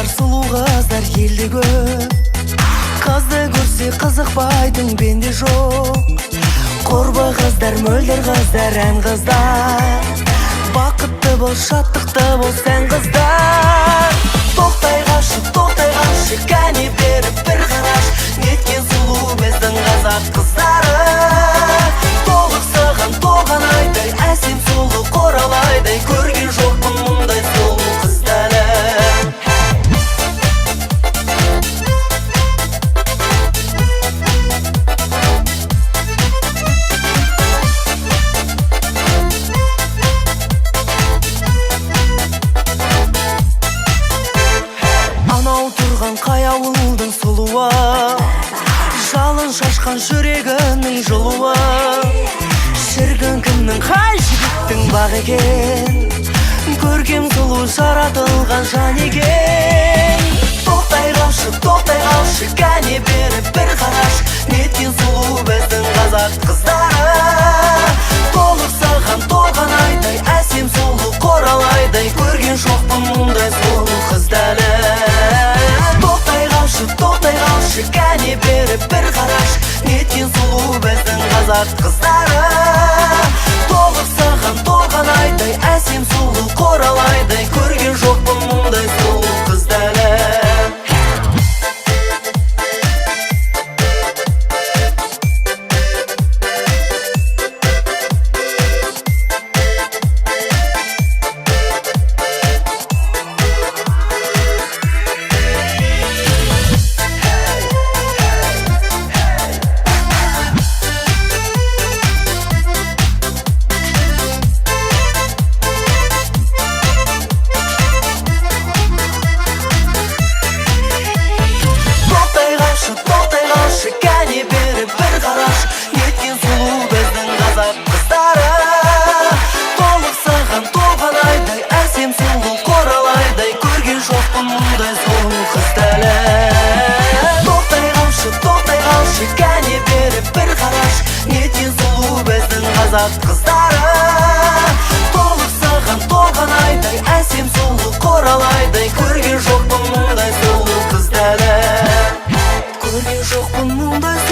сұлу қыздар елде көп. Қызды көрсе қызықпайтын пенде жоқ. Қорбы қыздар, мөлдір қыздар, ән қыздар. Бақытты бол, шаттықты бол сән қыздар. Тоқтай ғашық, кәне беріп бір қараш. Неткен сұлу біздің қазақ қыздары. Толықсыған тоған айдай, әсем сұлу қоралайдай. Көрген жоқпын мұндай сұлу қыздары. Анау тұрған қай ауылдың сұлуы, жалын шашқан жүрегінің жылуы. Шіркін кімнің қай жігіттің бақ екен, көркем сұлу жаратылған жан екен. Тоқтай қалшы, кәне беріп бір қараш. Неткен сұлу біздің қазақ қыздары. Толықсыған толған айдай, әсем сұлу қоралайдай. Көрген жоқпын мұндай сұлу қыздары. Тоқтай қалшы, кәне беріп бір қараш. Неткен сұлу біздің қазақ қыздары. Толықсыған толған айдай, әсем сұлу қоралайдай. Көрген жоқпын мұндай сұлу қыздары. Кәне беріп бір қараш. Неткен сұлу біздің қазақ қыздары. Толықсыған толған айдай, әсем сұлу қоралайдай. Көрген жоқпын мұндай сұлу қыздары. Тоқтай қалшы, кәне беріп бір қараш. Неткен сұлу біздің қазақ қыздары. Толықсыған толған айдай, әсем сұлу қоралайдай. Көрген жоқпын мұндай сұлу қыздары. Көрген жоқпын мұндай